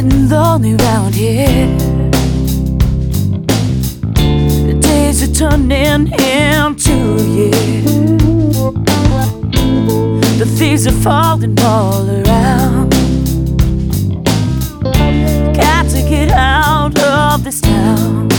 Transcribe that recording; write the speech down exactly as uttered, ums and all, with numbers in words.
getting lonely round here. The days are turning into years. The thieves are falling all around. Got to get out of this town.